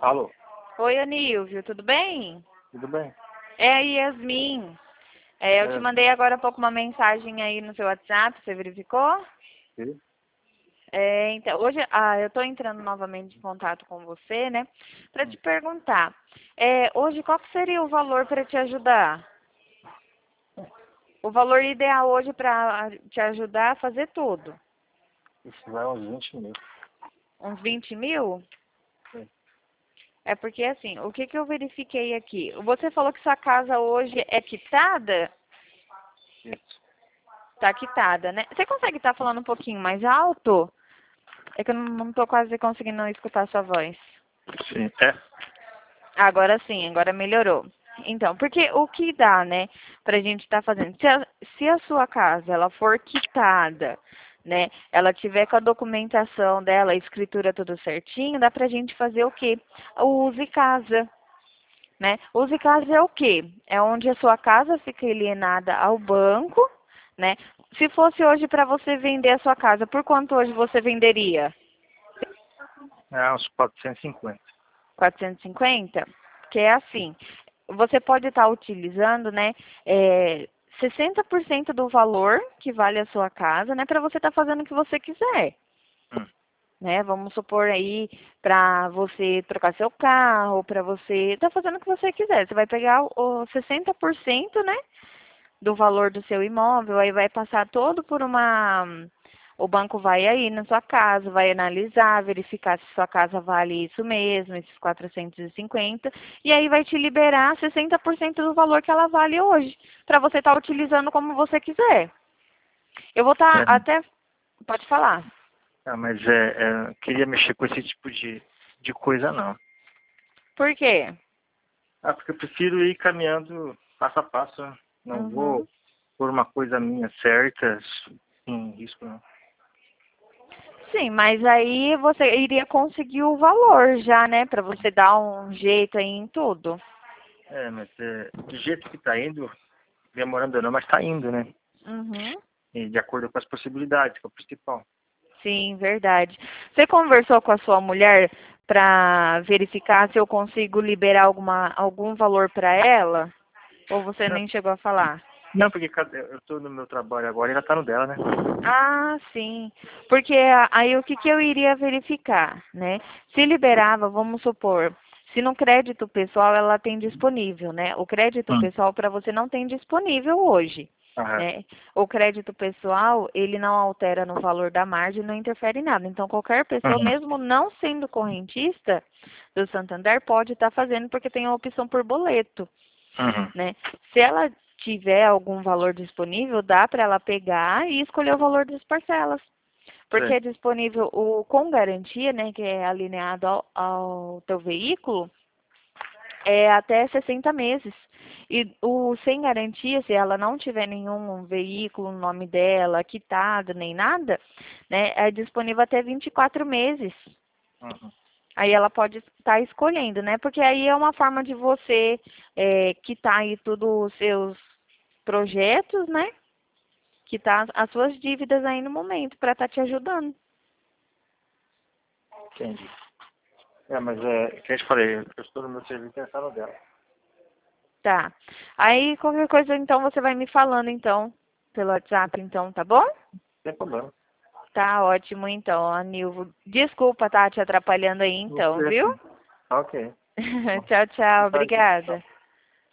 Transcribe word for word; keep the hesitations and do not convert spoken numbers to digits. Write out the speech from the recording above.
Alô, Oi, Anilvio, tudo bem? tudo bem? É a Yasmin. É, eu te É, mandei agora há pouco uma mensagem aí no seu WhatsApp, você verificou? sim. É, então, hoje ah, eu estou entrando novamente em contato com você, né, para te Hum. perguntar, é, hoje qual que seria o valor para te ajudar? O valor ideal hoje para te ajudar a fazer tudo? Isso vai uns vinte mil. Uns vinte mil? Sim. É porque assim, o que que eu verifiquei aqui? Você falou que sua casa hoje é quitada? Isso. Tá quitada, né? Você consegue estar falando um pouquinho mais alto? É que eu não, não tô quase conseguindo escutar a sua voz. Sim, é. Agora sim, agora melhorou. Então, porque o que dá, né, pra gente estar fazendo? Se a, se a sua casa, ela for quitada, né, ela tiver com a documentação dela, a escritura tudo certinho, dá pra gente fazer o quê? O use casa, né? Use casa é o quê? É onde a sua casa fica alienada ao banco, né? Se fosse hoje para você vender a sua casa, por quanto hoje você venderia? É uns quatrocentos e cinquenta. quatrocentos e cinquenta? Que é assim, você pode estar utilizando, né, é, sessenta por cento do valor que vale a sua casa, né, para você estar fazendo o que você quiser. Hum. Né? Vamos supor aí para você trocar seu carro, para você estar fazendo o que você quiser. Você vai pegar o sessenta por cento, né, do valor do seu imóvel, aí vai passar todo por uma. O banco vai aí na sua casa, vai analisar, verificar se sua casa vale isso mesmo, esses quatrocentos e cinquenta, e aí vai te liberar sessenta por cento do valor que ela vale hoje, para você estar utilizando como você quiser. Eu vou estar É. até. Pode falar. Ah, mas é, é, eu queria mexer com esse tipo de, de coisa, não. Por quê? Ah, porque eu prefiro ir caminhando passo a passo, né? Não vou Uhum. por uma coisa minha certa em risco, não. Sim, mas aí você iria conseguir o valor já, né? Para você dar um jeito aí em tudo. É, mas é, do jeito que tá indo, demorando ou não, mas tá indo, né? Uhum. E de acordo com as possibilidades, que é o principal. Sim, verdade. Você conversou com a sua mulher para verificar se eu consigo liberar alguma, algum valor para ela? Ou você Não, nem chegou a falar? não, porque cada- eu tô no meu trabalho agora e ela tá no dela, né? Ah, sim. Porque aí o que, que eu iria verificar, né? Se liberava, vamos supor, se no crédito pessoal ela tem disponível, né? O crédito Hum. pessoal para você não tem disponível hoje, Aham. né? O crédito pessoal, ele não altera no valor da margem, não interfere em nada. Então, qualquer pessoa, Uhum. mesmo não sendo correntista do Santander, pode estar fazendo porque tem a opção por boleto, Uhum. né? Se ela tiver algum valor disponível, dá para ela pegar e escolher o valor das parcelas. Porque Sei. é disponível o com garantia, né, que é alinhado ao, ao teu veículo, é até sessenta meses. E o sem garantia, se ela não tiver nenhum veículo no nome dela, quitado, nem nada, né, é disponível até vinte e quatro meses. Uhum. Aí ela pode estar escolhendo, né? Porque aí é uma forma de você é, quitar aí tudo os seus projetos, né? Quitar as suas dívidas aí no momento para estar te ajudando. Entendi. É, mas é, que eu te falei, eu estou no meu serviço e ela tá no dela. Tá. Aí qualquer coisa então você vai me falando então pelo WhatsApp então, tá bom? Sem problema. Tá ótimo então, Anilvo. Desculpa tá te atrapalhando aí Não então, sei viu? assim. Ok. Bom, Tchau, tchau. tá, Obrigada.